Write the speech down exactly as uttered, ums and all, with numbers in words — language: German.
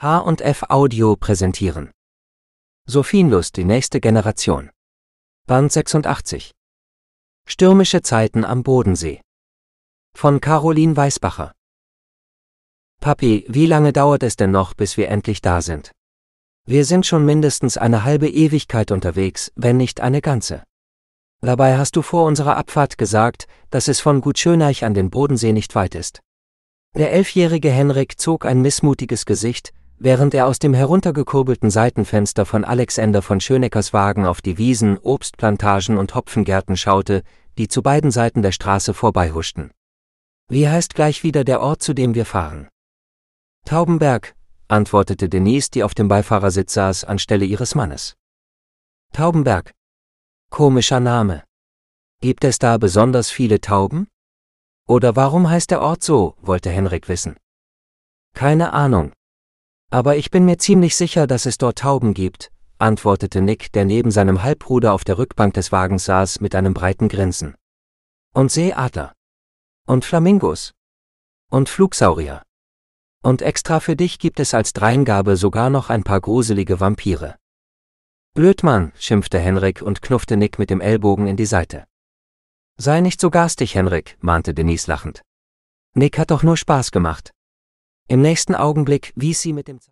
H und F Audio präsentieren Sophienlust, die nächste Generation. Band sechsundachtzig. Stürmische Zeiten am Bodensee. Von Caroline Weisbacher. Papi, wie lange dauert es denn noch, bis wir endlich da sind? Wir sind schon mindestens eine halbe Ewigkeit unterwegs, wenn nicht eine ganze. Dabei hast du vor unserer Abfahrt gesagt, dass es von Gut Schöneich an den Bodensee nicht weit ist. Der elfjährige Henrik zog ein missmutiges Gesicht, während er aus dem heruntergekurbelten Seitenfenster von Alexander von Schöneckers Wagen auf die Wiesen, Obstplantagen und Hopfengärten schaute, die zu beiden Seiten der Straße vorbeihuschten. Wie heißt gleich wieder der Ort, zu dem wir fahren? Taubenberg, antwortete Denise, die auf dem Beifahrersitz saß, anstelle ihres Mannes. Taubenberg. Komischer Name. Gibt es da besonders viele Tauben? Oder warum heißt der Ort so, wollte Henrik wissen. Keine Ahnung. Aber ich bin mir ziemlich sicher, dass es dort Tauben gibt, antwortete Nick, der neben seinem Halbbruder auf der Rückbank des Wagens saß, mit einem breiten Grinsen. Und Seeadler. Und Flamingos. Und Flugsaurier. Und extra für dich gibt es als Dreingabe sogar noch ein paar gruselige Vampire. Blödmann, schimpfte Henrik und knuffte Nick mit dem Ellbogen in die Seite. Sei nicht so garstig, Henrik, mahnte Denise lachend. Nick hat doch nur Spaß gemacht. Im nächsten Augenblick wies sie mit dem